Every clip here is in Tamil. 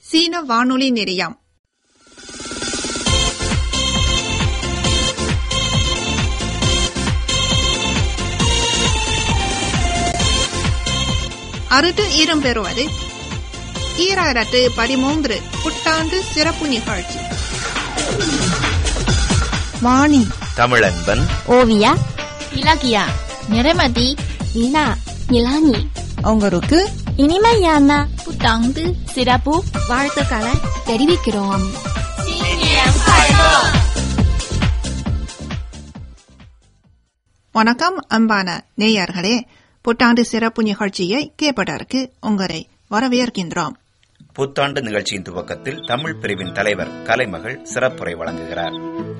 சீன வானொலி நிலையம். அடுத்து இடம்பெறுவது 2013 புத்தாண்டு சிறப்பு நிகழ்ச்சி. வாணி, தமிழன்பன், ஓவியா, இலக்கியா, நிரமதி, வீணா, நிலானி உங்களுக்கு இனிமையான புத்தாண்டு சிறப்பு வாழ்த்துக்களை தெரிவிக்கிறோம். வணக்கம் அன்பான நேயர்களே, புத்தாண்டு சிறப்பு நிகழ்ச்சியை கேட்பதற்கு உங்களை வரவேற்கின்றோம். புத்தாண்டு நிகழ்ச்சியின் துவக்கத்தில் தமிழ் பிரிவின் தலைவர் கலைமகள் சிறப்புரை வழங்குகிறார்.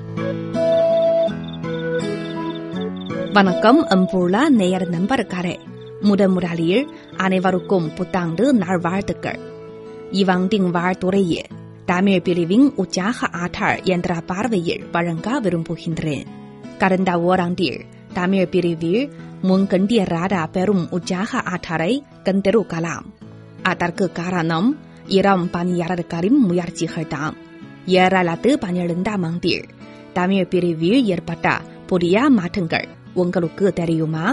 வணக்கம் அன்புள்ள நேயர் நண்பர்களே, முதலில் அனைவருக்கும் புத்தாண்டு நல்வாழ்த்துக்கள். இவ்வாண்டின் வாழ்த்துரையை தமிழ் பிரிவின் உற்சாக ஆற்றல் என்ற பார்வையில் வழங்க விரும்புகின்றேன். கடந்த ஓராண்டில் தமிழ் பிரிவில் முன்கண்டிராத பெரும் உற்சாக ஆற்றலை கண்டிருக்கலாம். அதற்கு காரணம் இளம் பணியாளர்களின் முயற்சிகள்தான். 2012ஆம் ஆண்டில் தமிழ் பிரிவில் ஏற்பட்ட புதிய மாற்றங்கள் உங்களுக்கு தெரியுமா?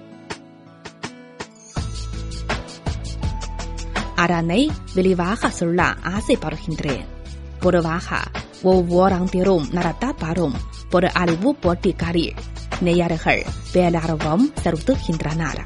அதனை விரிவாக சொல்ல ஆசைப்படுகின்றேன். பொதுவாக ஒவ்வொராண்டிலும் நடத்தப்படும் பொது அறிவு போட்டிகளில் நேயர்கள் பேரார்வம் செலுத்துகின்றனர்.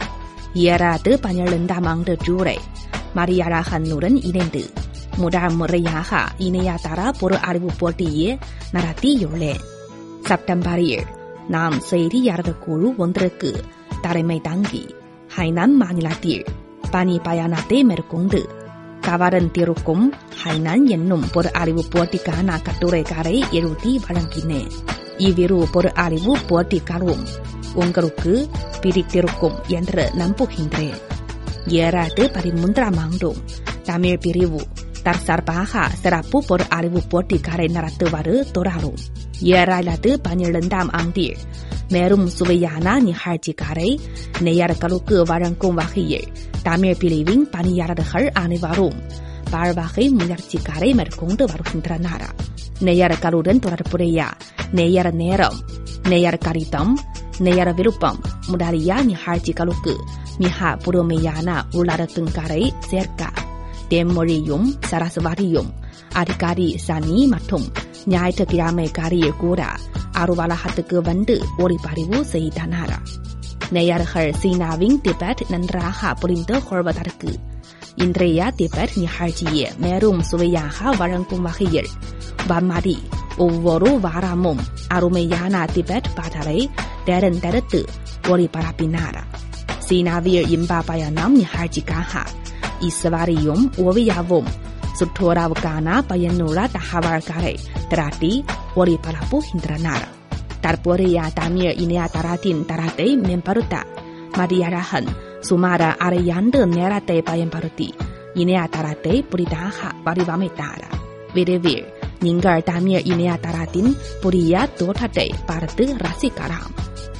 2012ஆம் ஆண்டு ஜூலை மரியாதகனுடன் இணைந்து முதல் முறையாக இணையதள பொது அறிவு போட்டியை நடத்தியுள்ளேன். செப்டம்பரில் நாம் செய்தியாளர் குழு ஒன்றுக்கு தலைமை தாங்கி ஹைனான் மாநிலத்தில் பணி பயணத்தை மேற்கொண்டு கவர்ந்திருக்கும் ஹைனான் என்னும் பொது அறிவு போட்டிக்கான கட்டுரைகளை எழுதி வழங்கினேன். இவ்விரு பொது அறிவு போட்டிகளும் உங்களுக்கு பிடித்திருக்கும் என்று நம்புகின்றேன். 2013ஆம் ஆண்டும் தமிழ் பிரிவு தற்சார்பாக சிறப்பு பொது அறிவு போட்டிகளை நடத்துவது தொடரும். 2012ஆம் ஆண்டில் மேலும் சுவையான நிகழ்ச்சிகளை நேயர்களுக்கு வழங்கும் வகையில் தமிழ் பிரிவின் பணியாளர்கள் அனைவரும் பல்வகை முயற்சிகளை மேற்கொண்டு வருகின்றனர். நேயர்களுடன் தொடர்புடைய நேயர் நேரம், நேயர் கடிதம், நேயர் விருப்பம் முதலிய நிகழ்ச்சிகளுக்கு மிக புதுமையான உள்ளடக்கங்களை சேர்க்க தென்மொழியும் சரஸ்வதியும் அதிகாரி சனி மற்றும் ஞாயிற்றுக்கிழமைகளில் கூட அலுவலகத்துக்கு வந்து ஒளிப்பதிவு செய்தனர். நேயர்கள் சீனாவின் திபெத் நன்றாக புரிந்து கொள்வதற்கு இன்றைய திபெத் நிகழ்ச்சியை மேலும் சுவையாக வழங்கும் வகையில் பர்மாதி ஒவ்வொரு வாரமும் அருமையான திபெத் பாடலை தேர்ந்தெடுத்து ஒளிபரப்பினார். சீனாவில் இன்ப பயணம் நிகழ்ச்சிக்காக ஈஸ்வரியும் ஓவியாவும் சுற்றுலாவுக்கான பயனுள்ள தகவல்களை திரட்டி ஒளிபரப்புகின்றனர். தற்போதைய தமிழ் இணையதளத்தின் தரத்தை மேம்படுத்த மதியழகன் சுமார் அரை ஆண்டு நேரத்தை பயன்படுத்தி இணையதளத்தை புதிதாக வடிவமைத்தார். விரைவில் நீங்கள் தமிழ் இணையதளத்தின் புதிய தோற்றத்தை பார்த்து ரசிக்கலாம்.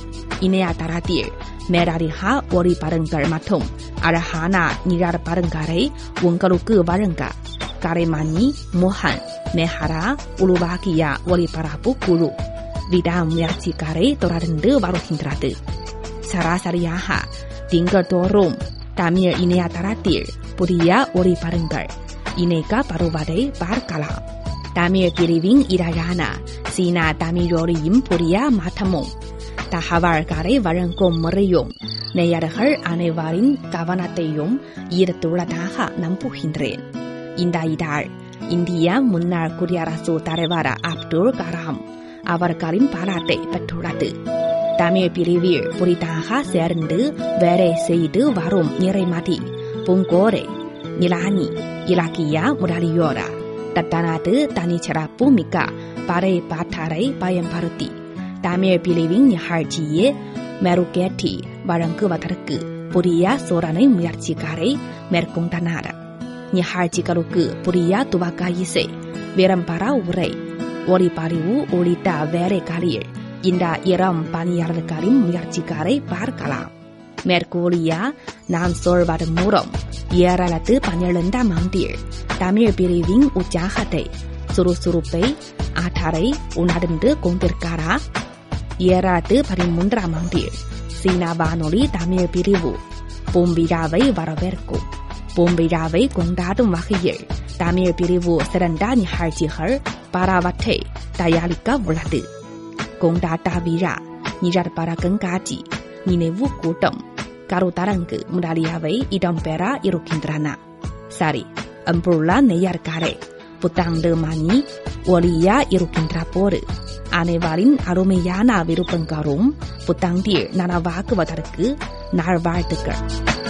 இணையதளத்தில் மேலதிக ஒளிப்படங்கள் மற்றும் அழகான நிழற்படங்களை உங்களுக்கு வழங்க கலைமணி, மோகன், மேஹரா உருவாக்கிய ஒளிபரப்பு குழு விடாமுயற்சிகளை தொடர்ந்து வருகின்றது. சராசரியாக திங்கள்தோறும் தமிழ் இணையதளத்தில் புதிய ஒளிப்படங்கள் இணைக்கப்படுவதை பார்க்கலாம். தமிழ் பிரிவின் இடையான சீனா தமிழொலியும் புதிய மாற்றமும் தகவல்களை வழங்கும் முறையும் நேயர்கள் அனைவரின் கவனத்தையும் ஈர்த்துள்ளதாக நம்புகின்றேன். இந்த இதழ் இந்திய முன்னாள் குடியரசு தலைவர் அப்துல் கலாம் அவர்களின் பாராட்டை பெற்றுள்ளது. தமிழ் பிரிவில் புதிதாக சேர்ந்து வேலை செய்து வரும் நிறைமதி, பூங்கோரை, நிலானி, இலக்கியா முதலியோர் தத்தனது தனிச்சிறப்பு மிக்க படைப்பாற்றலை பயன்படுத்தி தமிழ் பிரிவின் நிகழ்ச்சியை மெருகேற்றி வழங்குவதற்கு புதிய சோதனை முயற்சிகளை மேற்கொண்டனர். நிகழ்ச்சிகளுக்கு புதிய துவக்க இசை, விளம்பர உரை, ஒளிப்பதிவு உள்ளிட்ட வேலைகளில் இந்த இளம் பணியாளர்களின் முயற்சிகளை பார்க்கலாம். மேற்கூறியா நான் சொல்வது மூலம் 2012ஆம் ஆண்டில் தமிழ் பிரிவின் உற்சாகத்தை சுறுசுறுப்பை ஆற்றலை உணர்ந்து கொண்டிருக்கிறாரா? 2013ஆம் ஆண்டில் சீனா வானொலி தமிழ் பிரிவு பொம்பிழாவை வரவேற்கும். பொம்பிழாவை கொண்டாடும் வகையில் தமிழ் பிரிவு சிறந்த நிகழ்ச்சிகள் பலவற்றை தயாரிக்க உள்ளது. கொண்டாட்ட விழா, நிழற்பட கண்காட்சி, நினைவு கூட்டம், கருத்தரங்கு முதலியவை இடம்பெற இருக்கின்றன. சரி, அன்புள்ள நேயர்களே, புத்தாண்டு மணி ஒலியா இருக்கின்ற போது அனைவரின் அருமையான விருப்பங்களும் புத்தாண்டில் நனவாக்குவதற்கு நல்வாழ்த்துக்கள்.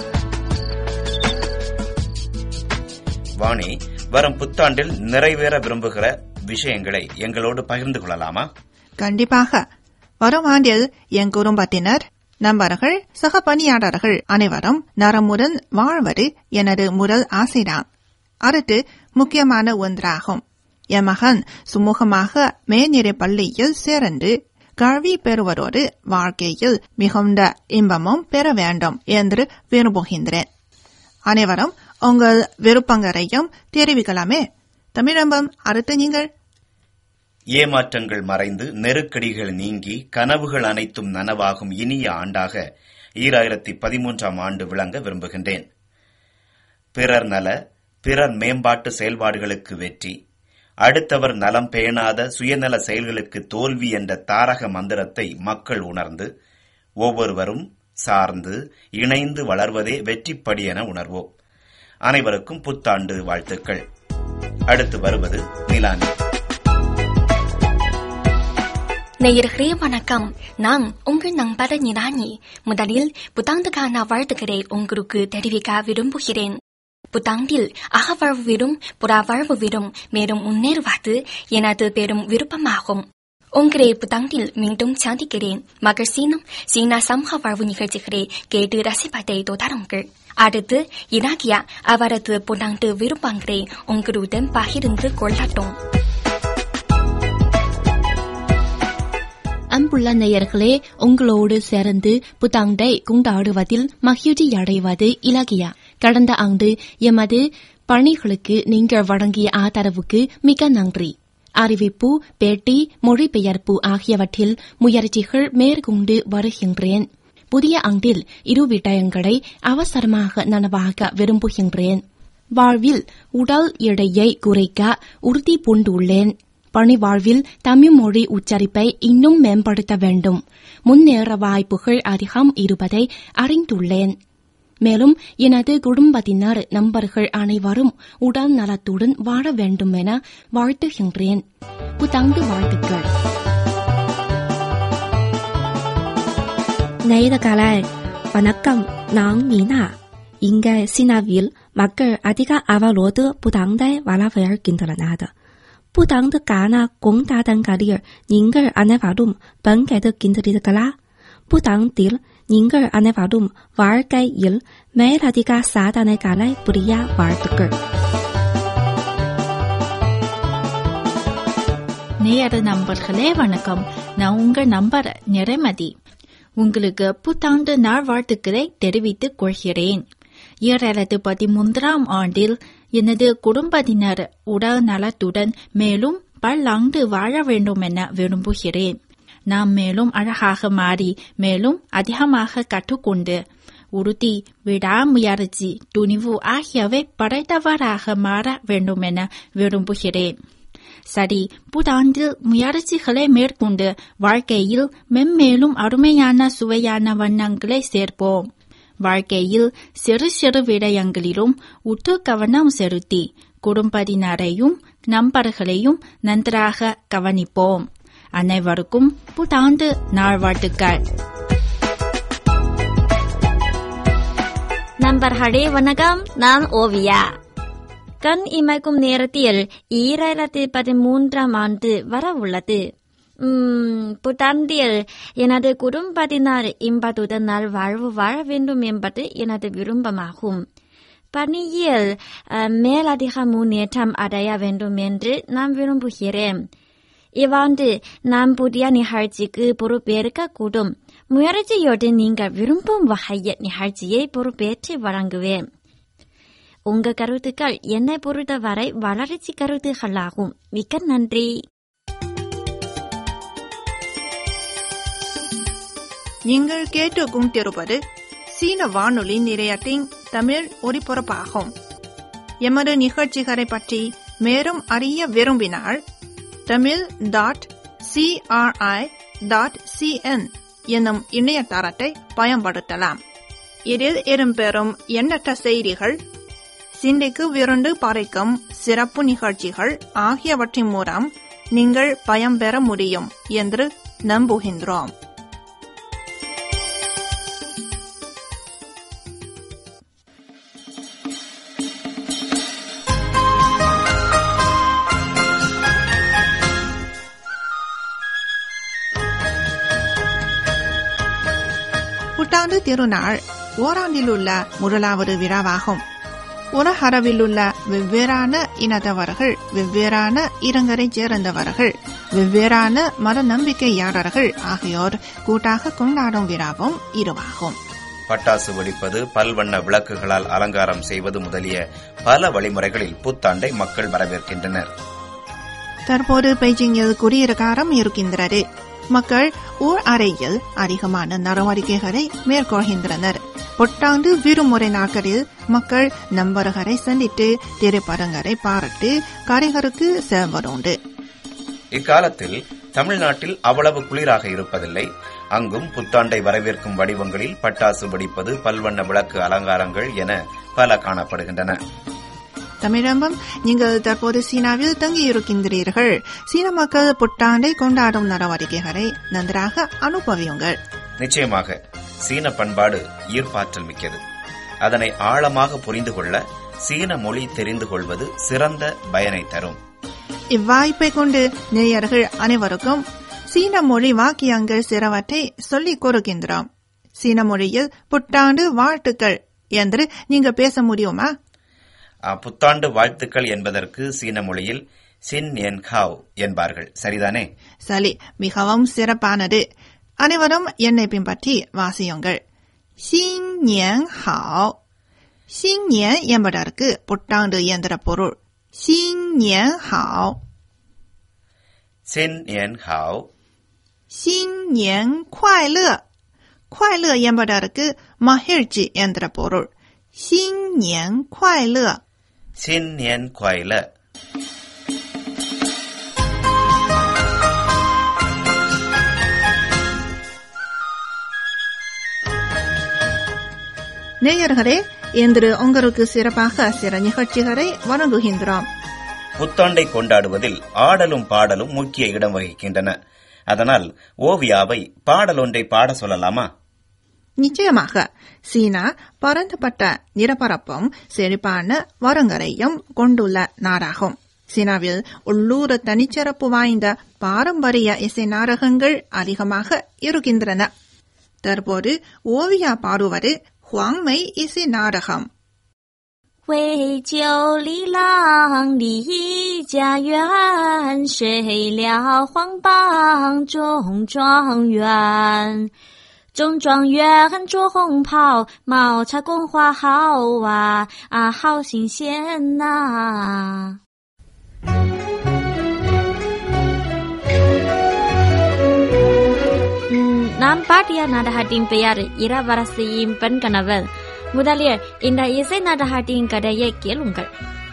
வாணி, வரும் புத்தாண்டில் நிறைவேற விரும்புகிற விஷயங்களை எங்களோடு பகிர்ந்து கொள்ளலாமா? கண்டிப்பாக. வரும் ஆண்டில் என் குடும்பத்தினர், நண்பர்கள், சக பணியாளர்கள் அனைவரும் நலமுடன் வாழ்வது எனது முதல் ஆசைதான். அடுத்து முக்கியமான ஒன்றாகும். என் மகன் சுமூகமாக மேல்நிலை பள்ளியில் சேர்ந்து கல்வி பெறுவதோடு வாழ்க்கையில் மிகுந்த இன்பமும் பெற வேண்டும் என்று விரும்புகின்றேன். அனைவரும் உங்கள் விருப்பங்களையும் தெரிவிக்கலாமே. தமிழம்பம், அடுத்து நீங்கள். ஏமாற்றங்கள் மறைந்து நெருக்கடிகள் நீங்கி கனவுகள் அனைத்தும் நனவாகும் இனிய ஆண்டாக 2013ஆம் ஆண்டு விளங்க விரும்புகின்றேன். பிறர் நல, பிறர் மேம்பாட்டு செயல்பாடுகளுக்கு வெற்றி, அடுத்தவர் நலம் பேணாத சுயநல செயல்களுக்கு தோல்வி என்ற தாரக மந்திரத்தை மக்கள் உணர்ந்து ஒவ்வொருவரும் சார்ந்து இணைந்து வளர்வதே வெற்றிப்படி என உணர்வோம். அனைவருக்கும் புத்தாண்டு வாழ்த்துக்கள். அடுத்து வருவது நிலானி. நேயர்களே வணக்கம். நான் உங்கள் நண்பர் நிலானி. முதலில் புத்தாண்டுக்கான வாழ்த்துக்களை உங்களுக்கு தெரிவிக்க விரும்புகிறேன். புத்தாண்டில் அகவாழ்விலும் புறவாழ்விலும் மேலும் முன்னேறுவது எனது பெரும் விருப்பமாகும். உங்களை புத்தாண்டில் மீண்டும் சந்திக்கிறேன். மகிழ்ச்சியினும் சீனா சமூக வாழ்வு நிகழ்ச்சிகளை கேட்டு ரசிப்பதை தொடருங்கள். அடுத்து இலக்கியா அவரது புத்தாண்டு விருப்பங்களை உங்களுடன் பகிர்ந்து கொள்ளட்டும். அன்புள்ள நேயர்களே, உங்களோடு சேர்ந்து புத்தாண்டை கொண்டாடுவதில் மகிழ்ச்சி அடைவது இலக்கியா. கடந்த ஆண்டு எமது பணிகளுக்கு நீங்கள் வழங்கிய ஆதரவுக்கு மிக நன்றி. அறிவிப்பு, பேட்டி, மொழிபெயர்ப்பு ஆகியவற்றில் முயற்சிகள் மேற்கொண்டு வருகின்றேன். புதிய ஆண்டில் இரு விடயங்களை அவசரமாக நனவாக விரும்புகின்றேன். வாழ்வில் உடல் எடையை குறைக்க உறுதி பூண்டுள்ளேன். பணி வாழ்வில் தமிழ் மொழி உச்சரிப்பை இன்னும் மேம்படுத்த வேண்டும். முன்னேற வாய்ப்புகள் அதிகம் இருப்பதை அறிந்துள்ளேன். மேலும் எனது குடும்பத்தினர், நண்பர்கள் அனைவரும் உடல் நலத்துடன் வாழ வேண்டும் என வாழ்த்துகின்றேன். புத்தாண்டு வாழ்த்துக்கள். நேயர்களே வணக்கம், நான் மீனா. இங்கே சீனாவில் மக்கள் அதிக ஆவலோடு புத்தாண்டை வரவேற்கின்றனர். புத்தாண்டுக்கான கொண்டாட்டங்களில் நீங்கள் அனைவரும் பங்கெடுக்கின்றீர்களா? புத்தாண்டில் நீங்கள் அனைவரும் வாழ்க்கையில் மேலதிக சாதனைகளை புரிய வாழ்த்துக்கள். நேயர் நண்பர்களே வணக்கம். நான் உங்கள் நம்பர் நிறைமதி. உங்களுக்கு புத்தாண்டு நாள் வாழ்த்துக்களை தெரிவித்துக் கொள்கிறேன். 2013ஆம் ஆண்டில் எனது குடும்பத்தினர் உடல் நலத்துடன் மேலும் பல்லாண்டு வாழ வேண்டும் என விரும்புகிறேன். நாம் மேலும் அழகாக மாறி மேலும் அதிகமாக கற்றுக்கொண்டு உறுதி, விடாமுயற்சி, துணிவு ஆகியவை படைத்தவராக மாற வேண்டும் என விரும்புகிறேன். சரி, புத்தாண்டில் முயற்சிகளை மேற்கொண்டு வாழ்க்கையில் மென்மேலும் அருமையான சுவையான வண்ணங்களை சேர்ப்போம். வாழ்க்கையில் சிறு சிறு விடயங்களிலும் உற்று கவனம் செலுத்தி குடும்பத்தினரையும் நண்பர்களையும் நன்றாக கவனிப்போம். அனைவருக்கும் புத்தாண்டு நாள் வாழ்த்துக்கள். நண்பர்களே வணக்கம். நான் ஓவியா. கண் இமைக்கும் நேரத்தில் 2013ஆம் ஆண்டு வர உள்ளது. புத்தாண்டில் எனது குடும்பத்தினர் இன்பத்துடன் நல்வாழ்வு வாழ வேண்டும் என்பது எனது விருப்பமாகும். பணியில் மேலதிக முன்னேற்றம் அடைய வேண்டும் என்று நான் விரும்புகிறேன். இவ்வாண்டு நாம் புதிய நிகழ்ச்சிக்கு பொறுப்பேற்கக்கூடும். முயற்சியோடு நீங்கள் விரும்பும் வகையில் நிகழ்ச்சியை பொறுப்பேற்று வழங்குவேன். உங்க கருத்துக்கள் என்னை பொறுத்தவரை வளர்ச்சி கருத்துகளாகும். மிக்க நன்றி. நீங்கள் கேட்டுக்கொண்டிருப்பது சீன வானொலி நிலையத்தின் தமிழ் ஒலிபரப்பாகும். எமது நிகழ்ச்சிகளை பற்றி மேலும் அறிய விரும்பினால் tamil.cri.cn என்னும் இணையதளத்தை பயன்படுத்தலாம். இதில் இடம்பெறும் எண்ணற்ற செய்திகள், சிந்தைக்கு விருந்து படைக்கும் சிறப்பு நிகழ்ச்சிகள் ஆகியவற்றின் மூலம் நீங்கள் பயன்பெற முடியும் என்று நம்புகின்றோம். புத்தாண்டு திருநாள் ஓராண்டில் உள்ள முதலாவது விழாவாகும். உலகளவில் உள்ள வெவ்வேறான இனத்தவர்கள், வெவ்வேறான இடங்களைச் சேர்ந்தவர்கள், வெவ்வேறான மத நம்பிக்கையாளர்கள் ஆகியோர் கூட்டாக கொண்டாடும் விழாவும் இதுவாகும். பட்டாசு வெடிப்பது, பல்வண்ண விளக்குகளால் அலங்காரம் செய்வது முதலிய பல வழிமுறைகளில் புத்தாண்டை மக்கள் வரவேற்கின்றனர். தற்போது பெய்ஜிங்கில் குடியிருக்காரம் இருக்கின்றது. மக்கள் ஊர் அறையில் அதிகமான நடவடிக்கைகளை மேற்கொள்கின்றனர். புத்தாண்டு விடுமுறை நாட்களில் மக்கள் நண்பர்களை சந்தித்து திரைப்படங்களை பார்த்து கடைகளுக்கு செல்வதுண்டு. இக்காலத்தில் தமிழ்நாட்டில் அவ்வளவு குளிராக இருப்பதில்லை. அங்கும் புத்தாண்டை வரவேற்கும் வடிவங்களில் பட்டாசு வெடிப்பது, பல்வண்ண விளக்கு அலங்காரங்கள் என பல காணப்படுகின்றன. தமிழம்பம், நீங்கள் தற்போது சீனாவில் தங்கியிருக்கின்றீர்கள். சீன மக்கள் புத்தாண்டை கொண்டாடும் நடவடிக்கைகளை நன்றாக அனுபவியுங்கள். நிச்சயமாக சீன பண்பாடு ஈர்ப்பாற்றல் மிக்கது. அதனை ஆழமாக புரிந்து கொள்ள சீன மொழி தெரிந்து கொள்வது சிறந்த பயனை தரும். இவ்வாய்ப்பை கொண்டு நேயர்கள் அனைவருக்கும் சீன மொழி வாக்கியங்கள் சிலவற்றை சொல்லிக் கொடுக்கின்றோம். சீன மொழியில் புத்தாண்டு வாழ்த்துக்கள் என்று நீங்க பேச முடியுமா? புத்தாண்டு வாழ்த்துக்கள் என்பதற்கு சீன மொழியில் சின் என் ஹாவ் என்பார்கள். சரிதானே? சரி, மிகவும் சிறப்பானது. அனைவரும் என்னை பின்பற்றி வாசியுங்கள். சின் நியன் ஹாவ். சின் நியன் என்பதற்கு புத்தாண்டு என்ற பொருள். சின் நியன் ஹாவ். சின் என் ஹாவ். சின் நியன் குவாய்ல. குவாய்ல என்பதற்கு மகிழ்ச்சி என்ற பொருள். சின் நியன் குவாய்ல. சின் என் குவாய்ல. நேயர்களே, இன்று உங்களுக்கு சிறப்பாக சில நிகழ்ச்சிகளை வழங்குகின்றோம். புத்தாண்டை கொண்டாடுவதில் ஆடலும் பாடலும் முக்கிய இடம் வகிக்கின்றன. அதனால் ஓவியாவை பாடலொன்றை பாட சொல்லலாமா? நிச்சயமாக. சீனா பரந்துபட்ட நிலப்பரப்பும் செழிப்பான வளங்களையும் கொண்டுள்ள நாடாகும். சீனாவில் உள்ளூர் தனிச்சிறப்பு வாய்ந்த பாரம்பரிய இசை நாடகங்கள் அதிகமாக இருக்கின்றன. தற்போது ஓவியா பாடுவது ஹுவாங்மை இசை நாடகம். 为救里郎立家园，谁了黄榜中状元？中状元着红袍，毛插宫花好啊好新鲜呐！நாம் பாட்டிய நாடகத்தின் பெயர் இளவரசியின் பெண் கணவர். முதலில் இந்த இசை நாடகத்தின் கதையை கேளுங்கள்.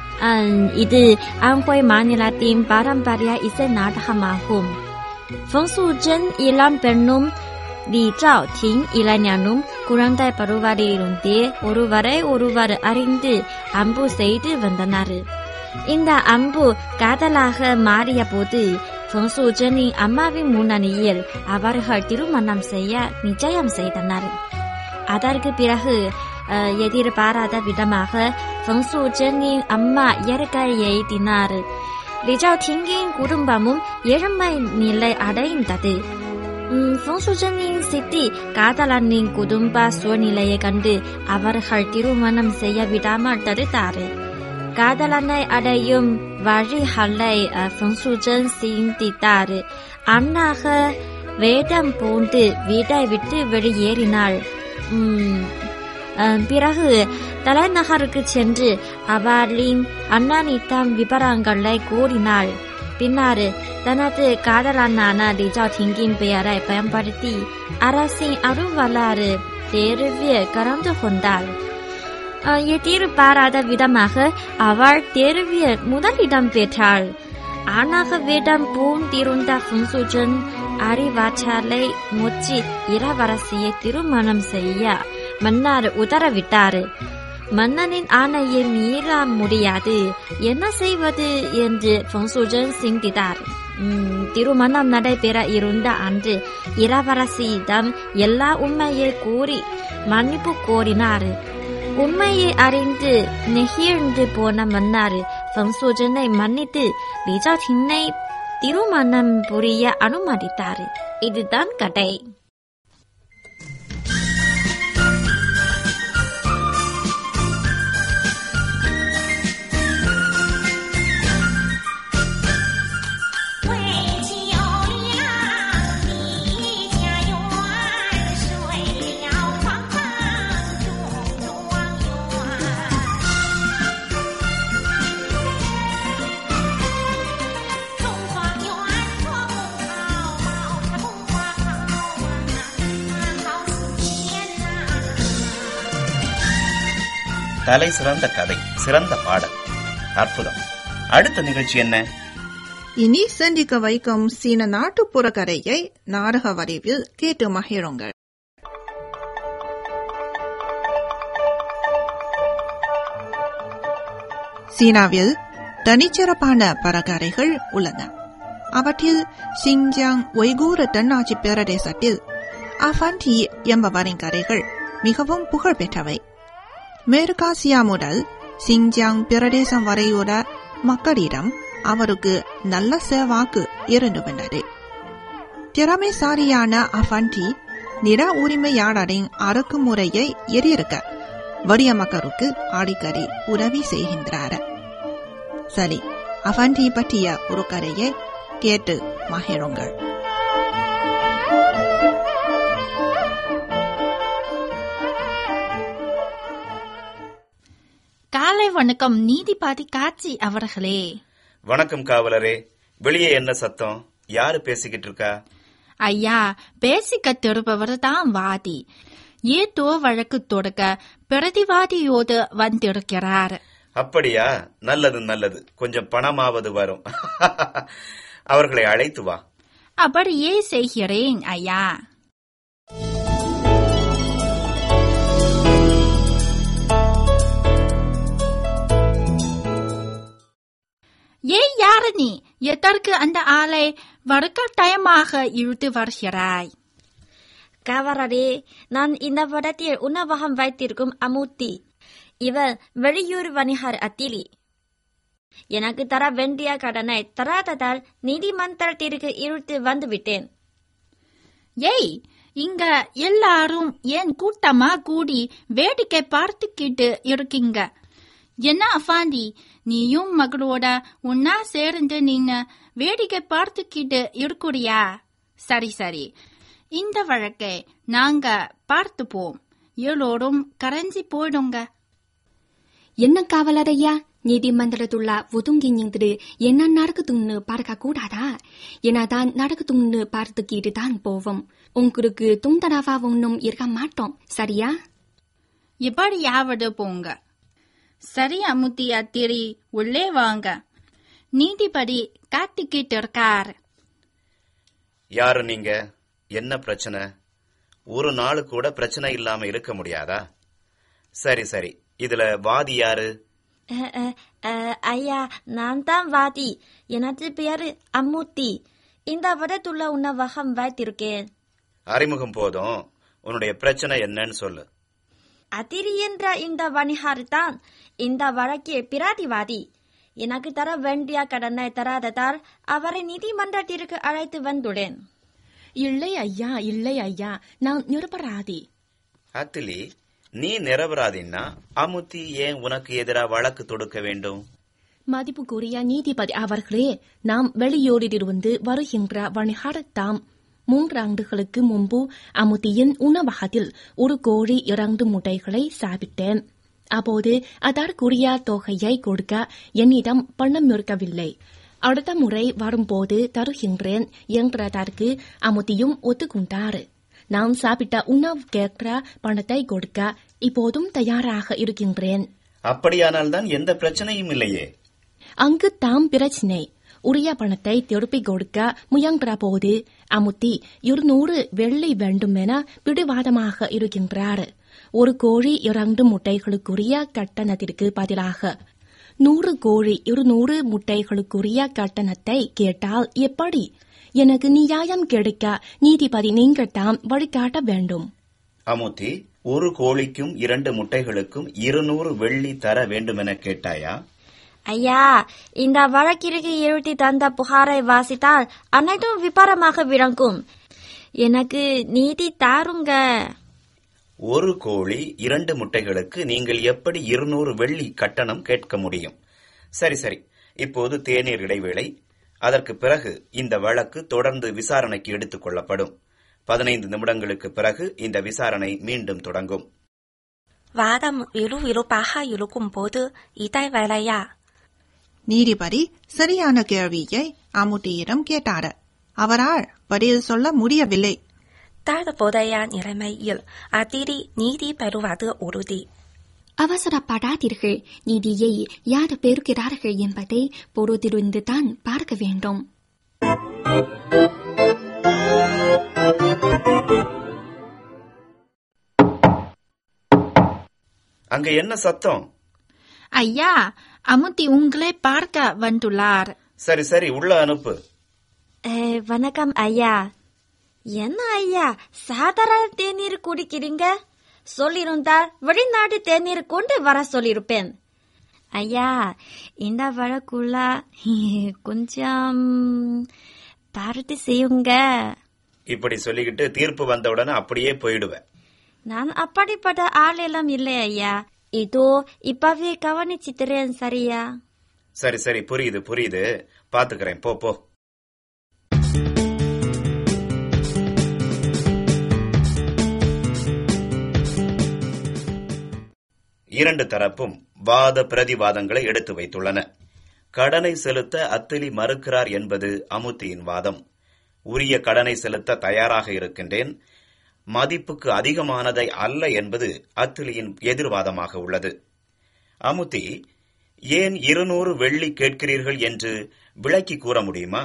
இது அன்ஹுய் மாநிலத்தின் பாரம்பரிய இசை நாடகமாகும். ஃபங்சூஜன் இளம் பெண்ணும் லி ஜாவ்டிங் இளைஞனும் குழந்தை பருவத்திலிருந்தே ஒருவரை ஒருவர் அறிந்து அன்பு செய்து வந்தனர். இந்த அன்பு காதலாக மாறிய போது ஃபங்சூஜனின் அம்மாவின் முன்னணியில் அவர்கள் திருமணம் செய்ய நிச்சயம் செய்தனர். அதற்கு பிறகு எதிர்பாராத விதமாக ஃபங்சூஜனின் அம்மா இயற்கை எய்தினார். லி ஜாவ்டிங்கின் குடும்பமும் ஏழ்மை நிலை அடைந்தது. ஃபங்சூஜனின் சித்தி காதலனின் குடும்ப சூழ்நிலையை கண்டு அவர்கள் திருமணம் செய்ய விடாமல் தடுத்தார். காதலனை அடையும் வழிகளை ஃபங்சூஜன் சிந்தித்தார். அண்ணாக வேடம் பூண்டு வீட்டை விட்டு வெளியேறினாள். பிறகு தலைநகருக்கு சென்று அவளின் அண்ணனிடம் விபரங்களை கூறினாள். பின்னர் தனது காதலனான லீ ஜாவ் பெயரை பயன்படுத்தி அரசின் அலுவலர் தேர்வில் கலந்து கொண்டாள். எதிர்பாராத விதமாக அவள் தேர்வில் முதலிடம் பெற்றாள். ஆணாக வேடம் பூண்டிருந்த ஃபங்சுஜன் அறிவாற்றலை முச்சி இளவரசியை திருமணம் செய்ய மன்னர் உத்தரவிட்டார். மன்னனின் ஆணையை மீற முடியாது, என்ன செய்வது என்று ஃபங்சுஜன் சிந்தித்தார். திருமணம் நடைபெற இருந்த அன்று இளவரசியிடம் எல்லா உண்மையை கூறி மன்னிப்பு கோரினார். உண்மையை அறிந்து நெகிழ்ந்து போன மன்னர் ஃபங்சுஜனை மன்னித்து லீ ஜாவ் திருமணம் புரிய அனுமதித்தார். இதுதான் கதை. தலை சிறந்த கதை, சிறந்த பாடல், அற்புதம். அடுத்த நிகழ்ச்சி என்ன? இனி சந்திக்க வைக்கும் சீன நாட்டுப்புற கதையை நாடக வடிவில் கேட்டு மகிழுங்கள். சீனாவில் தனிச்சிறப்பான பரகரைகள் உள்ளன. அவற்றில் சிங்ஜியாங் ஒய்கூர் தன்னாட்சி பிரதேசத்தில் அஃபான்டி என்பவரின் கதைகள் மிகவும் புகழ் பெற்றவை. மேற்காசியா முதல் சிங்ஜியாங் பிரதேசம் வரையுள்ள மக்களிடம் அவருக்கு நல்ல செல்வாக்கு இருந்து வந்தது. திறமைசாலியான அஃபான்டி நில உரிமையாளரின் அடக்குமுறையை எதிர்க்க வறிய மக்களுக்கு அடிக்கடி உதவி செய்கின்றார். சரி, அஃபான்டி பற்றிய ஒரு கதையை கேட்டு மகிழுங்கள். காலை வணக்கம் நீதிபதி காட்சி அவர்களே. வணக்கம் காவலரே. வெளியே என்ன சத்தம்? யாரு பேசிக்கிட்டு இருக்கா? ஐயா, பேசிக்கிட்டு இருப்பவர் தான் வாதி. ஏதோ வழக்கு தொடக்க பிரதிவாதியோடு வந்திருக்கிறார். அப்படியா? நல்லது நல்லது. கொஞ்சம் பணமாவது வரும். அவர்களை அழைத்து வா. அப்படியே செய்கிறேன் ஐயா. ஏன் யாரு நீ? எதற்கு அந்த ஆளை வலுக்கட்டாயமாக இழுத்து வருகிறாய்? காவலரே, நான் இந்த படத்தில் உணவகம் வைத்திருக்கும் அமுத்தி. இவர் வெளியூர் வணிகர் அத்திலி. எனக்கு தர வேண்டிய கடனை தராததால் நீதிமன்றத்திற்கு இழுத்து வந்துவிட்டேன். ஏய், இங்க எல்லாரும் ஏன் கூட்டமா கூடி வேடிக்கை பார்த்துக்கிட்டு இருக்கீங்க? என்ன அஃபாண்டி, நீயும் மகளோட ஒன்னா சேர்ந்து நீங்க வேடிக்கை பார்த்துக்கிட்டு இருக்கிறியா? சரி சரி, இந்த வழக்கை நாங்க பார்த்துப்போம். எல்லோரும் கரைஞ்சி போயிடுங்க. என்ன காவலரையா, நீதிமன்றத்துள்ள ஒதுங்கி நின்று என்ன நடக்குதுன்னு பார்க்க கூடாதா? என்னதான் நடக்குதுன்னு பார்த்துக்கிட்டு தான் போவோம். உங்களுக்கு துண்டரவா ஒன்னும் இருக்க மாட்டோம், சரியா? எப்படியாவது போங்க. சரி அமுத்தி அத்திரி, உள்ளே வாங்க. நீதிபதி காத்திக்கிட்டு இருக்கார். யாரு நீங்க? என்ன பிரச்சனை? ஒரு நாள் கூட பிரச்சனை இல்லாம இருக்க முடியாதா? சரி சரி, இதுல வாதி யாரு? ஐயா, நான் தான் வாதி. எனது பேரு அம்முத்தி. இந்த வடத்துள்ள உணவகம் வைத்திருக்கேன். அறிமுகம் போதும், உன்னுடைய பிரச்சனை என்னன்னு சொல்லு. அதிரி என்ற இந்த வணிகர் தான் இந்த வழக்கில் பிரதிவாதி. எனக்கு தர வேண்டிய கடனை தராததால் அவரை நீதிமன்றத்திற்கு அழைத்து வந்துள்ளேன். இல்லை ஐயா, இல்லை ஐயா, நான் நிரபராதி. அத்திலி, நீ நிரபராதின்னா அமுத்தி ஏன் உனக்கு எதிராக வழக்கு தொடுக்க வேண்டும்? மதிப்புக்குரிய நீதிபதி அவர்களே, நாம் வெளியூரிலிருந்து வருகின்ற வணிகர் தாம். 3 ஆண்டுகளுக்கு முன்பு அமுதியின் உணவகத்தில் ஒரு கோழி 2 முட்டைகளை சாப்பிட்டேன். அப்போது அதற்குரிய தொகையை கொடுக்க என்னிடம் பணம் இருக்கவில்லை. அடுத்த முறை வரும்போது தருகின்றேன் என்றதற்கு அமுதியும் ஒத்துக்கொண்டார். நான் சாப்பிட்ட உணவு கேட்கிற பணத்தை கொடுக்க இப்போதும் தயாராக இருக்கின்றேன். அப்படியானால் தான் எந்த பிரச்சனையும் இல்லையே. அங்கு தாம் பிரச்சினை. உரிய பணத்தை திருப்பிக் கொடுக்க முயன்ற போது அமுதி 200 வெள்ளி வேண்டும் என பிடிவாதமாக இருக்கின்றார். ஒரு கோழி 2 முட்டைகளுக்குரிய கட்டணத்திற்கு பதிலாக 100 கோழி 200 முட்டைகளுக்குரிய கட்டணத்தை கேட்டால் எப்படி? எனக்கு நியாயம் கிடைக்க நீதிபதி நீங்கள் தான் வழிகாட்ட வேண்டும். அமுதி, ஒரு கோழிக்கும் 2 முட்டைகளுக்கும் 200 வெள்ளி தர வேண்டுமென கேட்டாயா? ஐயா, இந்த வழக்கிற்கு எழுதி தந்த புகாரை வாசித்தால் அனைத்தும் விபரமாக விளங்கும். எனக்கு நீதி தாருங்க. ஒரு கோழி 2 முட்டைகளுக்கு நீங்கள் எப்படி 200 வெள்ளி கட்டணம் கேட்க முடியும்? சரி சரி, இப்போது தேநீர் இடைவேளை. அதற்கு பிறகு இந்த வழக்கு தொடர்ந்து விசாரணைக்கு எடுத்துக் கொள்ளப்படும். 15 நிமிடங்களுக்கு பிறகு இந்த விசாரணை மீண்டும் தொடங்கும். வாதம் விறுவிறுப்பாக இருக்கும் போது இடைவேளையா? நீதிபதி சரியான கேள்வியை அமுதியிடம் கேட்டார். அவரால் பதில் சொல்ல முடியவில்லை. தற்போதைய நிலைமையில் அதிரி நீதி பெறுவது உறுதி. அவசரப்படாதீர்கள். நீதியை யார் பெறுகிறார்கள் என்பதை பொறுத்திருந்துதான் பார்க்க வேண்டும். அங்க என்ன சத்தம்? ஐயா, அமுதி உங்களை பார்க்க வந்துள்ளார். சரி சரி, உள்ள அனுப்பு. வணக்கம் ஐயா. என்ன ஐயா, சாதாரண தேநீர் குடிக்கிறீங்க? சொல்லிருந்தால் வெளிநாட்டு தேநீர் கொண்டு வர சொல்லிருப்பேன். ஐயா, இந்த வழக்குள்ள கொஞ்சம் பார்த்து செய்யுங்க. இப்படி சொல்லிக்கிட்டு தீர்ப்பு வந்தவுடனே அப்படியே போயிடுவேன். நான் அப்படிப்பட்ட ஆள் எல்லாம் இல்லை ஐயா. இதோ இப்பவே கவனிச்சிக்கிறேன். சரியா? சரி சரி, புரியுது புரியுது, பாத்துக்கிறேன். போ போ. இரண்டு தரப்பும் வாத பிரதிவாதங்களை எடுத்து வைத்துள்ளன. கடனை செலுத்த அத்திலி மறுக்கிறார் என்பது அமுதியின் வாதம். உரிய கடனை செலுத்த தயாராக இருக்கின்றேன், மதிப்புக்கு அதிகமானதை அல்ல என்பது அத்திலியின் எதிர்வாதமாக உள்ளது. அமுதி, ஏன் 200 வெள்ளி கேட்கிறீர்கள் என்று விளக்கி கூற முடியுமா?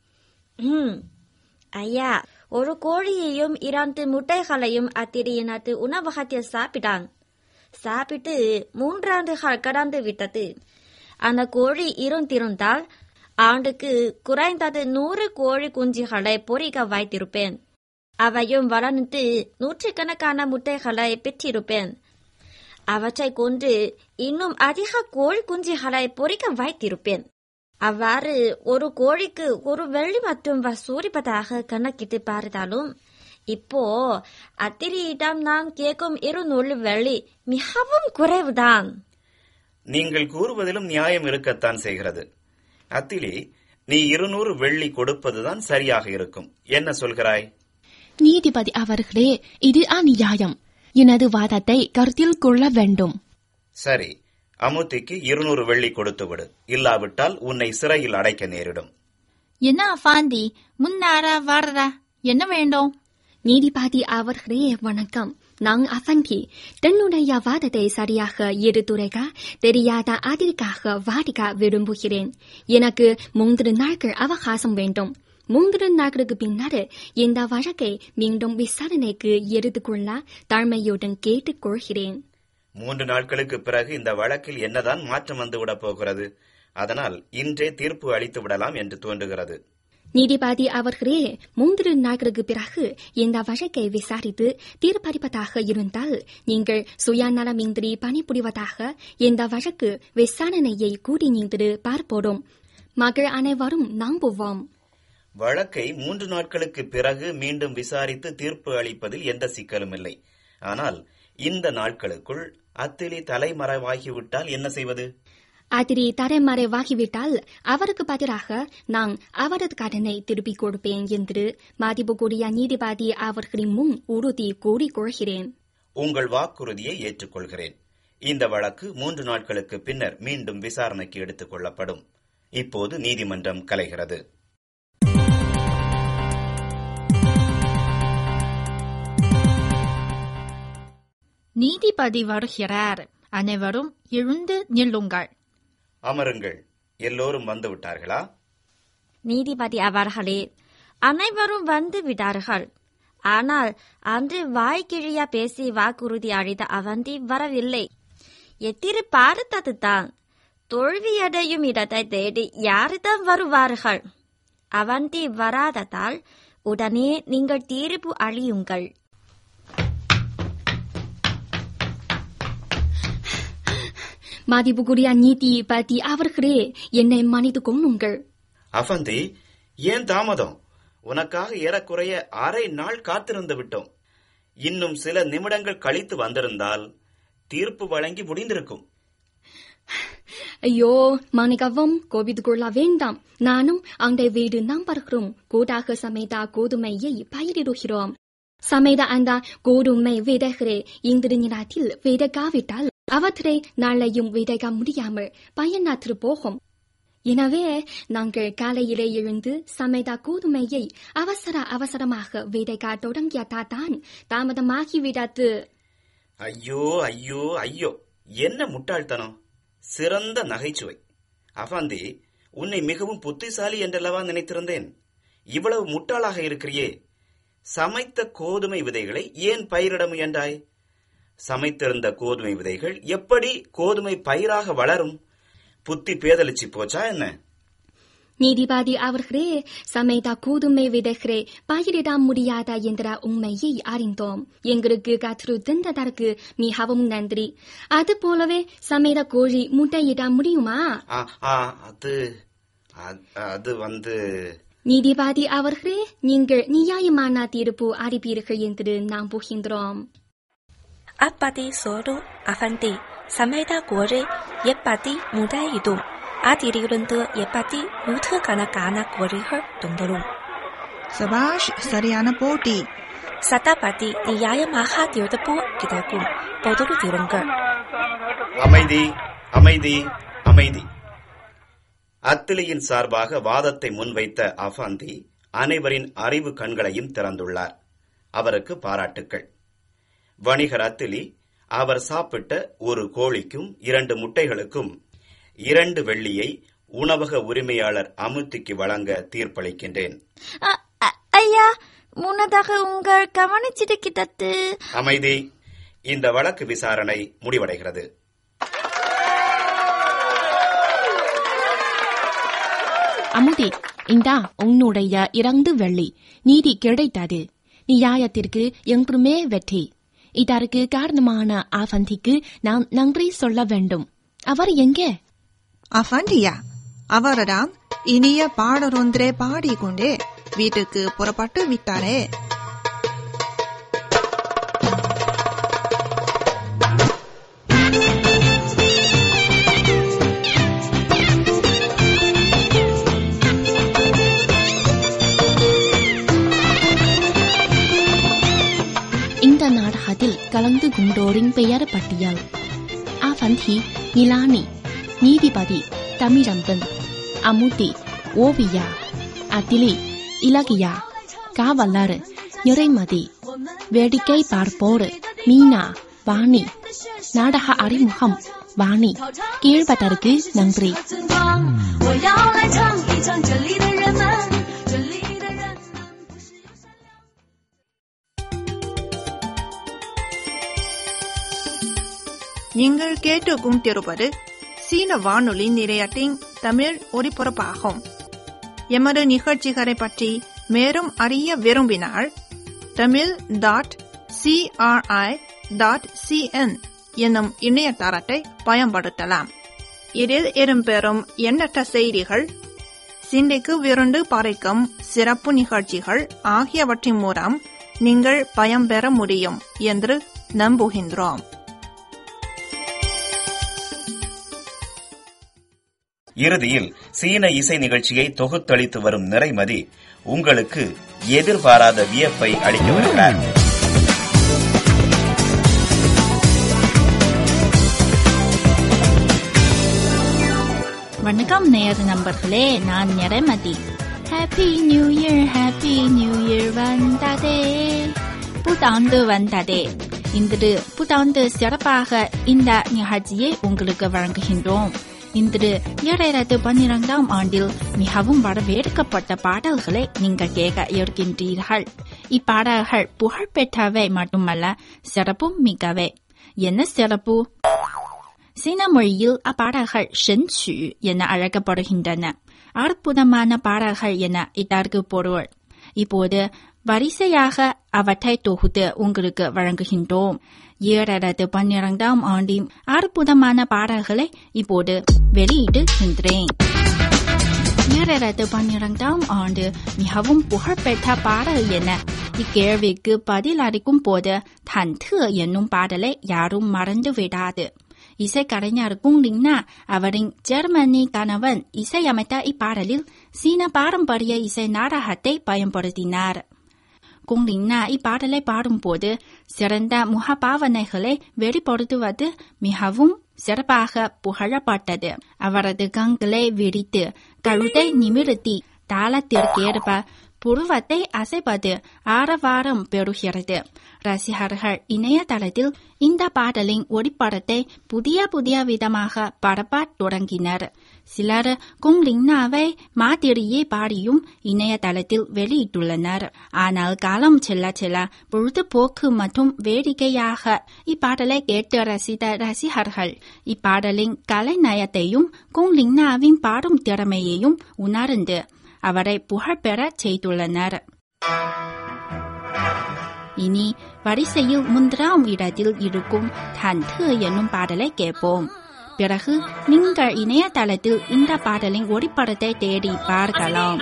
ஐயா, ஒரு கோழியையும் 2 முட்டைகளையும் அத்திரியினது உணவகத்தில் சாப்பிட்டான். சாப்பிட்டு 3 ஆண்டுகள் கடந்து விட்டது. அந்த கோழி இருந்திருந்தால் ஆண்டுக்கு குறைந்தது 100 கோழி குஞ்சுகளை பொறிக்க வைத்திருப்பேன். அவையும் வளர்ந்து 100கணக்கான முட்டைகளை பெற்றிருப்பேன். அவற்றை கொண்டு இன்னும் அதிக கோழி குஞ்சுகளை பொறிக்க வைத்திருப்பேன். அவ்வாறு ஒரு கோழிக்கு 1 வெள்ளி மட்டும் வசூலிப்பதாக கணக்கிட்டு பார்த்தாலும் இப்போ அத்திரியிடம் நான் கேட்கும் 200 வெள்ளி மிகவும் குறைவுதான். நீங்கள் கூறுவதிலும் நியாயம் இருக்கத்தான் செய்கிறது. அத்திலி, நீ 200 வெள்ளி கொடுப்பதுதான் சரியாக இருக்கும். என்ன சொல்கிறாய்? நீதிபதி அவர்களே, இது அநியாயம். எனது வாதத்தை கருத்தில் கொள்ள வேண்டும். சரி, அமுதிக்கு 200 வெள்ளி கொடுத்து விடு. இல்லாவிட்டால் உன்னை சிறையில் அடைக்க நேரிடும். என்ன அஃபாந்தி, முன்னார வர்ற, என்ன வேண்டும்? நீதிபதி அவர்களே வணக்கம். நான் அஃபந்தி. தன்னுடைய வாதத்தை சரியாக எடுத்துரைக்க தெரியாத அதிரிக்காக வாதிக்க விரும்புகிறேன். எனக்கு 3 நாட்கள் அவகாசம் வேண்டும். 3 நாட்களுக்கு பின்னர் இந்த வழக்கை மீண்டும் விசாரணைக்கு எடுத்துக்கொள்ள தாழ்மையுடன் கேட்டுக் கொள்கிறேன். 3 நாட்களுக்கு பிறகு இந்த வழக்கில் என்னதான் மாற்றம் வந்துவிடப் போகிறது? அதனால் இன்றே தீர்ப்பு அளித்து விடலாம் என்று தோன்றுகிறது. நீதிபதி அவர்களே, 3 நாட்களுக்கு பிறகு இந்த வழக்கை விசாரித்து தீர்ப்பளிப்பதாக இருந்தால் நீங்கள் சுயநலமின்றி பணிபுரிவதாக இந்த வழக்கு விசாரணையை கூடி நின்று பார்ப்போம். மக்கள் அனைவரும் நம்புவோம். வழக்கை 3 நாட்களுக்கு பிறகு மீண்டும் விசாரித்து தீர்ப்பு அளிப்பதில் எந்த சிக்கலும் இல்லை. ஆனால் இந்த நாட்களுக்குள் அத்திலி தலைமறைவாகிவிட்டால் என்ன செய்வது? அதிரி தரைமறைவாகிவிட்டால் அவருக்கு பதிலாக நான் அவரது கடனை திருப்பிக் கொடுப்பேன் என்று மதிப்புக்குரிய நீதிபதி அவர்களின் முன் உறுதி கூறிக்கொள்கிறேன். உங்கள் வாக்குறுதியை ஏற்றுக்கொள்கிறேன். இந்த வழக்கு 3 நாட்களுக்கு பின்னர் மீண்டும் விசாரணைக்கு எடுத்துக் கொள்ளப்படும். இப்போது நீதிமன்றம் கலைகிறது. நீதிபதி வருகிறார். அனைவரும் எழுந்து நில்லுங்கள். அமருங்கள். எல்லோரும் வந்துவிட்டார்களா? நீதிபதி அவர்களே, அனைவரும் வந்து விட்டார்கள். ஆனால் அன்று வாய்க்கிழியா பேசி வாக்குறுதி அளித்த அவந்தி வரவில்லை. எதிர்பார்த்ததுதான். தோல்வியடையும் இடத்தை தேடி யாருதான் வருவார்கள்? அவந்தி வராததால் உடனே நீங்கள் தீர்ப்பு அளியுங்கள். மதிப்புக்குரிய நீதிபதி அவர்களே, என்னை மன்னித்து கொள்ளுங்கள். அவந்தி, ஏன் தாமதம்? உனக்காக ஏறக்குறைய அரை நாள் காத்திருந்து விட்டோம். இன்னும் சில நிமிடங்கள் கழித்து வந்திருந்தால் தீர்ப்பு வழங்கி முடிந்திருக்கும். ஐயோ, மன்னிக்கவும், கோபித்து கொள்ள வேண்டாம். நானும் அந்த வீடு நம்பர்களும் கூட்டாக சமைத்த கோதுமையை பயிரிடுகிறோம். சமைத்த அந்த கோதுமை விதைகளை இன்று நிலத்தில் விதைக்காவிட்டால் அவற்றை நாளையும் விதைக்க முடியாமல் பயனற்று போகும். எனவே நாங்கள் காலையிலே எழுந்து சமைத்த கோதுமையை அவசரமாக விதைக்க தொடங்கியதான் தாமதமாகிவிட்டது. ஐயோ ஐயோ ஐயோ, என்ன முட்டாள்தனம்! சிறந்த நகைச்சுவை. அவந்தி, உன்னை மிகவும் புத்திசாலி என்றல்லவா நினைத்திருந்தேன். இவ்வளவு முட்டாளாக இருக்கிறியே. சமைத்த கோதுமை விதைகளை ஏன் பயிரிட முயன்றாய்? சமைத்திருந்த கோதுமை விதைகள் எப்படி கோதுமை பயிராக வளரும்? புத்தி பேதலிச்சு போச்சா என்ன? நீதிபதி அவர்களே, சமைத்த கோதுமை விதைகளை பயிரிட முடியாத என்ற உண்மையை அறிந்தோம். எங்களுக்கு கற்று தந்ததற்கு மிகவும் நன்றி. அது போலவே சமைத்த கோழி முட்டையிட முடியுமா? அது நீதிபதி அவர்களே, நீங்கள் நியாயமான தீர்ப்பு அளிப்பீர்கள் என்று நம்புகின்றோம். அப்படி சொல்லு அவந்தி. சமைத்த கோழி எப்படி முட்டையிடும்? அதிலிருந்து எப்படி நூற்றுக்கணக்கான கோழிகள் தோன்றும்? சபாஷ், சரியான போட்டி. சட்டப்படி நியாயமாக தீர்ப்பு கிடைக்கும். பொறுத்திருங்கள். அமைதி, அமைதி, அமைதி. அத்திலியின் சார்பாக வாதத்தை முன்வைத்த அவந்தி அனைவரின் அறிவு கண்களையும் திறந்துள்ளார். அவருக்கு பாராட்டுக்கள். வணிகர் அத்திலி அவர் சாப்பிட்ட ஒரு கோழிக்கும் 2 முட்டைகளுக்கும் 2 வெள்ளியை உணவக உரிமையாளர் அமுத்திக்கு வழங்க தீர்ப்பளிக்கின்றேன். ஐயா, முன்னதாக உங்கள் கவனிச்சிருக்கிறது. அமைதி. இந்த வழக்கு விசாரணை முடிவடைகிறது. அமுதி, இந்தா உன்னுடைய 2 வெள்ளி. நீதி கிடைத்தது. நியாயத்திற்கு என்றுமே வெற்றி. இதற்கு காரணமான அவந்திக்கு நான் நன்றி சொல்ல வேண்டும். அவர் எங்கே? அவந்தியா? அவர்தான் இனிய பாடலொன்றே பாடிக்கொண்டே வீட்டுக்கு புறப்பட்டு விட்டாரே. இந்த நாடகத்தில் கலந்து கொண்டோரின் பெயர் பட்டியல்: அவந்தி, நிலானி, நீதிபதி தமிழம்பன், அமுதி, ஓவியா, அதிலி, இலகியா, காவலர் நிறைமதி, வேடிக்கை பார்ப்போர் மீனா, வாணி, நாடக அறிமுகம் வாணி. கேள்வதற்கு நன்றி. நீங்கள் கேட்டுக்கொண்டிருப்பது சீன வானொலி நிலையத்தின் தமிழ் ஒலிபரப்பாகும். எமது நிகழ்ச்சிகளை பற்றி மேலும் அறிய விரும்பினால் tamil.cri.cn என்னும் இணையதளத்தை பயன்படுத்தலாம். இதில் இடம்பெறும் எண்ணற்ற செய்திகள், சிந்தைக்கு விருந்து படைக்கும் சிறப்பு நிகழ்ச்சிகள் ஆகியவற்றின் மூலம் நீங்கள் பயன்பெற முடியும் என்று நம்புகின்றோம். இறுதியில் சீன இசை நிகழ்ச்சியை தொகுத்தளித்து வரும் நிறைமதி உங்களுக்கு எதிர்பாராத வியப்பை அளிக்க வருகிறார். வணக்கம் நேயர் நண்பர்களே, நான் நிறைமதி. Happy new year, happy new year வந்ததே, புத்தாண்டு வந்ததே. இன்று புத்தாண்டு சிறப்பாக இந்த நிகழ்ச்சியை உங்களுக்கு வழங்குகின்றோம். இன்று 2012ஆம் ஆண்டில் மிகவும் வரவேற்கப்பட்ட பாடல்களை நீங்கள் கேட்க இருக்கின்றீர்கள். இப்பாடல்கள் புகழ்பெற்றவை மட்டுமல்ல, சிறப்பும் மிக்கவை. என்ன சிறப்பு? சீன மொழியில் அப்பாடல்கள் சென்சு என அழைக்கப்படுகின்றன. அற்புதமான பாடல்கள் என இதற்கு பொருள். இப்போது வரிசையாக அவற்றை தொகுத்து உங்களுக்கு வழங்குகின்றோம். 2012ஆம் ஆண்டின் அற்புதமான பாடல்களை இப்போது வெளியிடுகின்றேன். 2012ஆம் ஆண்டு மிகவும் புகழ்பெற்ற பாடல் என இக்கேள்விக்கு பதிலளிக்கும் போது தன்து என்னும் பாடலை யாரும் மறந்துவிடாது. இசைக்கலைஞர் குங்லின்னா அவரின் ஜெர்மனி கணவன் இசையமைத்த இப்பாடலில் சீன பாரம்பரிய இசை நாடகத்தை பயன்படுத்தினார். குங்லின்னா இப்பாடலை பாடும்போது சிறந்த முகபாவனைகளை வெளிப்படுத்துவது மிகவும் சிறப்பாக புகழப்பட்டது. அவரது கண்களை விரித்து கழுத்தை நிமிர்த்தி தாளத்திற்கேற்ப புருவத்தை அசைப்பது ஆரவாரம் பெறுகிறது. ரசிகர்கள் இணையதளத்தில் இந்த பாடலின் ஒளிப்படத்தை புதிய விதமாக பரப்பத் தொடங்கினர். சிலர் குங்லின்னாவை மாதிரியே பாடியும் இணையதளத்தில் வெளியிட்டுள்ளனர். ஆனால் காலம் செல்ல பொழுதுபோக்கு மற்றும் வேடிக்கையாக இப்பாடலை கேட்டு ரசித்த ரசிகர்கள் இப்பாடலின் கலைநயத்தையும் குங்லின்னாவின் பாடும் திறமையையும் உணர்ந்து அவரை புகழ்பெற செய்துள்ளனர். இனி வரிசையில் 3ஆம் இடத்தில் இருக்கும் தன்து என்னும் பாடலை கேட்போம். பிறகு நீங்கள் இணையதளத்தில் இந்த பாடலின் ஒளிப்படத்தை தேடி பார்க்கலாம்.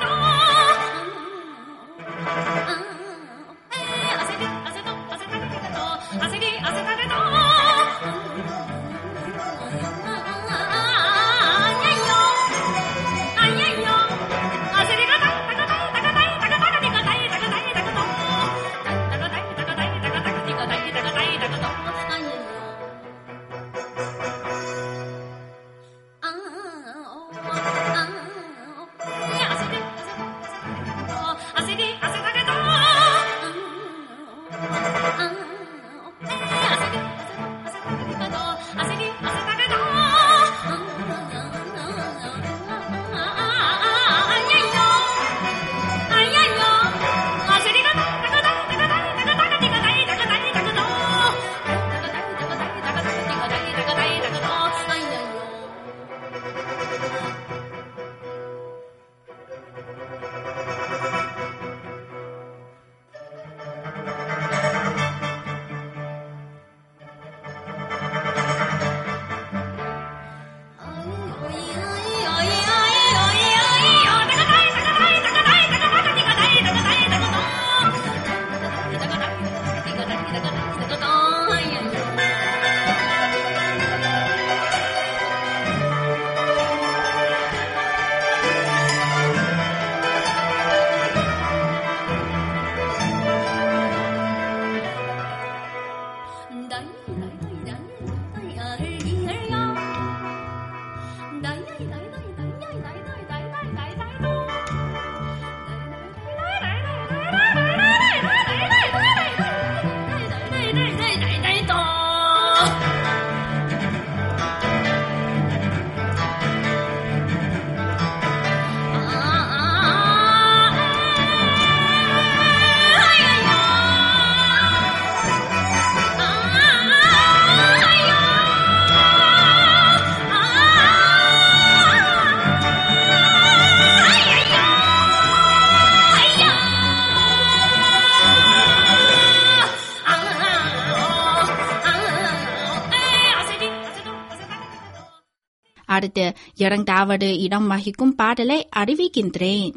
அடுத்து 2வது இடம் வகிக்கும் பாடலை அறிவிக்கின்றேன்.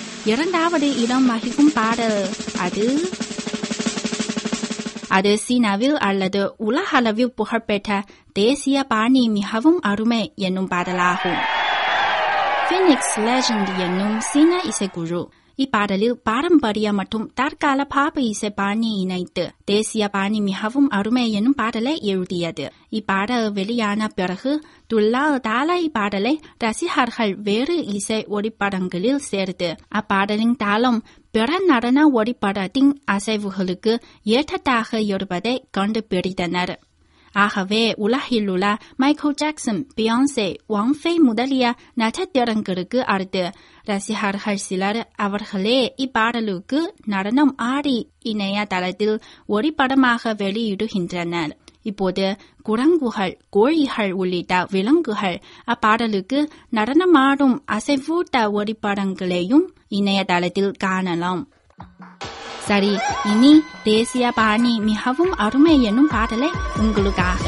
2வது இடம் வகிக்கும் பாடல் அது சீனாவில் அல்லது உலகளவில் புகழ்பெற்ற தேசிய பாணி மிகவும் அருமை என்னும் பாடலாகும். Phoenix Legend என்னும் சீன இசைக்குழு. இப்பாடலில் பாரம்பரிய மற்றும் தற்கால பாப இசை பாணி இணைத்து தேசிய பாணி மிகவும் அருமை என்னும் பாடலை எழுதியது. இப்பாடல் வெளியான பிறகு துல்லாதால இப்பாடலை ரசிகர்கள் வேறு இசை ஒளிப்படங்களில் சேர்த்து அப்பாடலின் தாளம் பிற நடன ஒளிப்படத்தின் அசைவுகளுக்கு ஏற்றதாக இருப்பதை கண்டுபிடித்தனர். ஆகவே உலகிலுள்ள மைக்கேல் ஜாக்சன், பியான்சே, வாங்ஃபே முதலிய நட்சத்திரங்களுக்கு அடுத்து ரசிகர்கள் சிலர் அவர்களே இப்பாடலுக்கு நடனம் ஆடி இணையதளத்தில் ஒளிப்படமாக வெளியிடுகின்றனர். இப்போது குரங்குகள், கோழிகள் உள்ளிட்ட விலங்குகள் அப்பாடலுக்கு நடனமாடும் அசைவூட்ட ஒளிப்படங்களையும் இணையதளத்தில் காணலாம். சரி, இனி தேசிய பாணி மிகவும் அருமை என்னும் பாடலை உங்களுக்காக.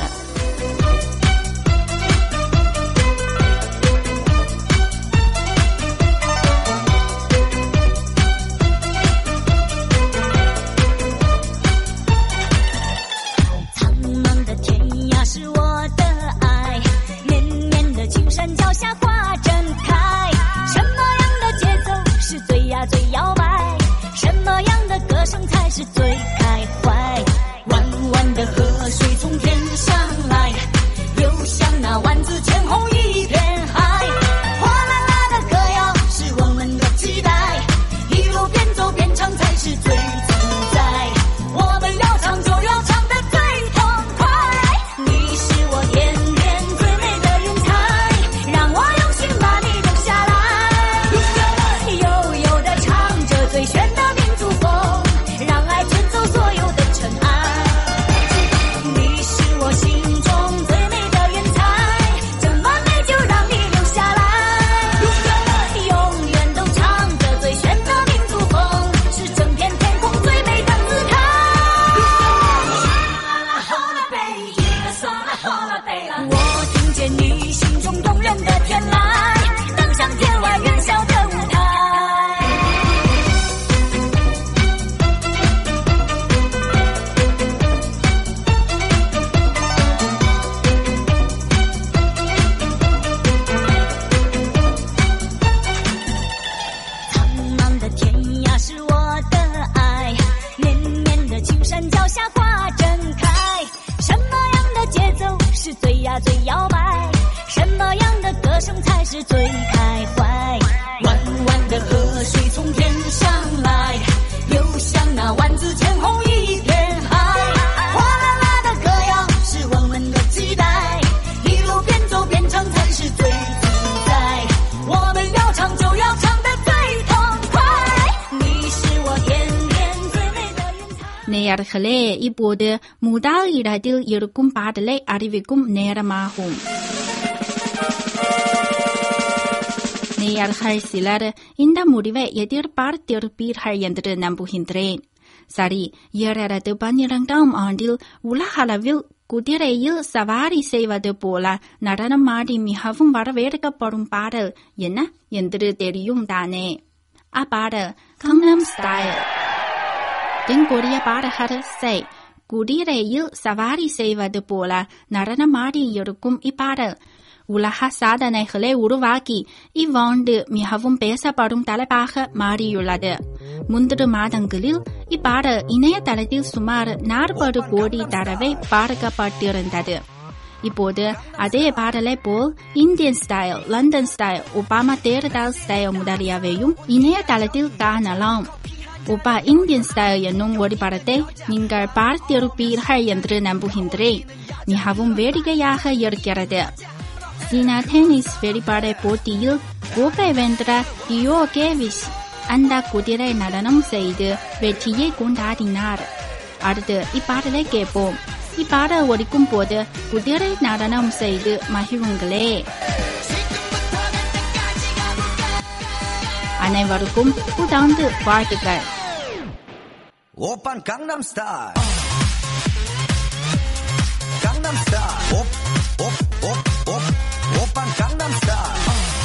நேயர்களே, இப்போது முதல் இடத்தில் இருக்கும் பாடலை அறிவிக்கும் நேரமாகும். நேயர்கள் சிலர் இந்த முடிவை எதிர்பார்த்திருப்பீர்கள் என்று நம்புகின்றேன். சரி, 2012ஆம் ஆண்டில் உலகளவில் குதிரையில் சவாரி செய்வது போல நடனமாடி மிகவும் வரவேற்கப்படும் பாடல் என்ன என்று தெரியும் தானே? அப்பாடல் கங்னம் ஸ்டைல். தென்கொரிய பாடகர் சை குதிரையில் சவாரி செய்வது போல நடனமாடி இருக்கும் இப்பாடல் உலக சாதனைகளை உருவாக்கி இவ்வாண்டு மிகவும் பேசப்படும் தலைப்பாக மாறியுள்ளது. முந்திரு மாதங்களில் இப்பாடல் இணையதளத்தில் சுமார் 40 கோடி தடவை பார்க்கப்பட்டிருந்தது. இப்போது அதே பாடலை போல் Indian style, London style, Obama தேர்தல் ஸ்டைல் முதலியவையும் இணையதளத்தில் காணலாம். ஒபா இந்தியன் ஸ்டைல் என்னும் ஒளிப்படத்தை நீங்கள் பார்த்திருப்பீர்கள் என்று நம்புகின்றேன். மிகவும் வேடிக்கையாக இருக்கிறது. சீனா டென்னிஸ் வெளிப்படை போட்டியில் கோப்பை வென்ற டியோகேவிச் அந்த குதிரை நடனம் செய்து வெற்றியை கொண்டாடினார். அடுத்து இப்பாடலை கேட்போம். இப்பாடல் ஒலிக்கும் போது குதிரை நடனம் செய்து மகிழுங்களே. அனைவருக்கும் புத்தாண்டு வாழ்த்துக்கள். 오빤 강남 스타일 강남 스타일 오빤 강남 스타일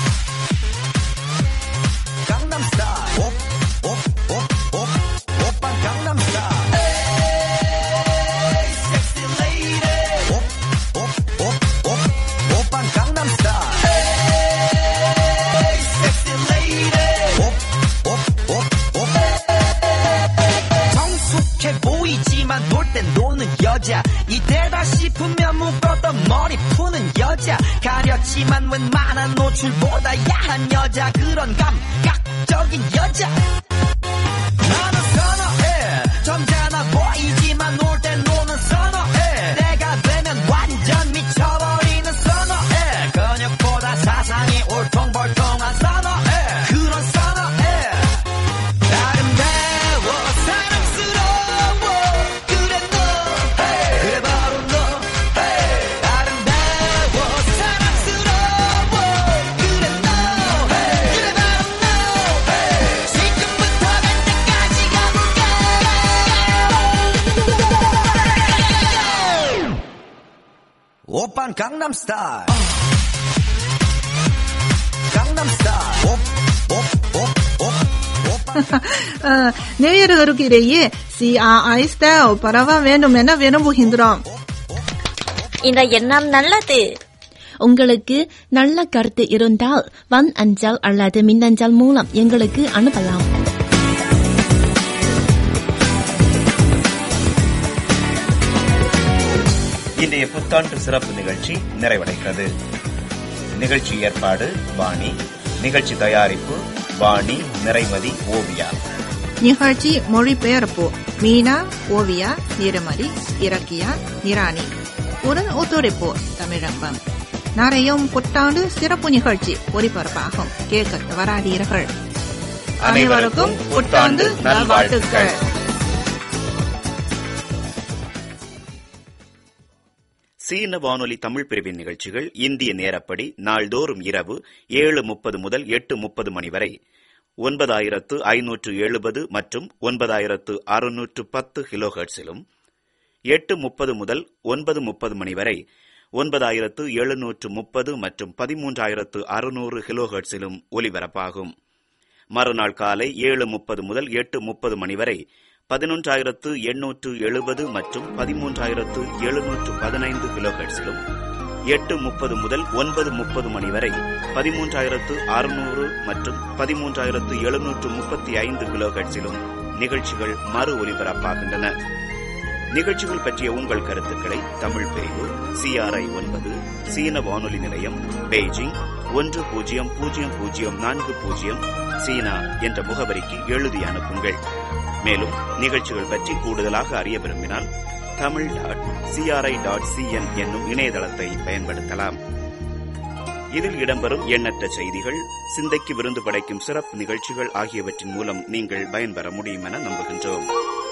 강남 스타일 오빤 강남 스타일 Hey sexy lady 오빤 강남 스타일 Hey 아프면 묶었던 머리 푸는 여자 가렸지만 웬만한 노출보다 야한 여자 그런 감각적인 여자 나는 선어해 점잖아 보이지만 놀 땐 노는 선어해 내가 되면 완전 미쳐버리는 선어해 근육보다 사상이 울퉁불퉁한 선어해 그런 선어해 아름다워 사랑스러워 그래 너 그래 바로 너 아름다워 사랑스러워 그래 너 그래 바로 너 지금부터 갈 때까지 가볼까 오빤 강남스타일 강남스타일 நேயர்களுக்கு இடையே CRI style பரவ வேண்டும் என விரும்புகின்றோம். இந்த எண்ணம் நல்லது. உங்களுக்கு நல்ல கருத்து இருந்தால் வன் அஞ்சல் அல்லது மின்னஞ்சல் மூலம் எங்களுக்கு அனுப்பலாம். இன்றைய புத்தாண்டு சிறப்பு நிகழ்ச்சி நிறைவடைகிறது. நிகழ்ச்சி ஏற்பாடு வாணி, நிகழ்ச்சி தயாரிப்பு வாணி, நிறைமதி, ஓவியா. நிகழ்ச்சி மொழிபெயர்ப்பு மீனா, ஓவியா, நிறமதி, இலக்கியா, நிராணி. உடன் ஒத்துழைப்பு தமிழம்பம். நாளையும் புத்தாண்டு சிறப்பு நிகழ்ச்சி ஒளிபரப்பாகும். கேட்க தவறாதீர்கள். அனைவருக்கும் புத்தாண்டு நல்வாழ்த்துக்கள். சீன வானொலி தமிழ் பிரிவின் நிகழ்ச்சிகள் இந்திய நேரப்படி நாள்தோறும் இரவு 7:30 முதல் 8:30 மணி வரை 9570 மற்றும் 9610 கிலோஹெர்ட்ஸிலும், 8:30 முதல் 9:30 மணி வரை 9730 மற்றும் 13600 கிலோஹெர்ட்ஸிலும் ஒலிபரப்பாகும். மறுநாள் காலை 7:30 முதல் 8:30 மணி வரை 11870 மற்றும் 13715 கிலோஹெர்ட்ஸிலும், 8:30 முதல் 9:30 மணி வரை 13600 மற்றும் 13735 கிலோஹெர்ட்ஸிலும் நிகழ்ச்சிகள் மறு ஒலிபரப்பாகின்றன. நிகழ்ச்சிகள் பற்றிய உங்கள் கருத்துக்களை தமிழ் பிரிவு CRI 9 சீன வானொலி நிலையம், பெய்ஜிங் 100040 சீனா என்ற முகவரிக்கு எழுதி அனுப்புங்கள். மேலும் நிகழ்ச்சிகள் பற்றி கூடுதலாக அறிய விரும்பினால் tamil.cri.cn என்னும் இணையதளத்தை பயன்படுத்தலாம். இதில் இடம்பெறும் எண்ணற்ற செய்திகள், சிந்தைக்கு விருந்து படைக்கும் சிறப்பு நிகழ்ச்சிகள் ஆகியவற்றின் மூலம் நீங்கள் பயன்பெற முடியும் என நம்புகின்றோம்.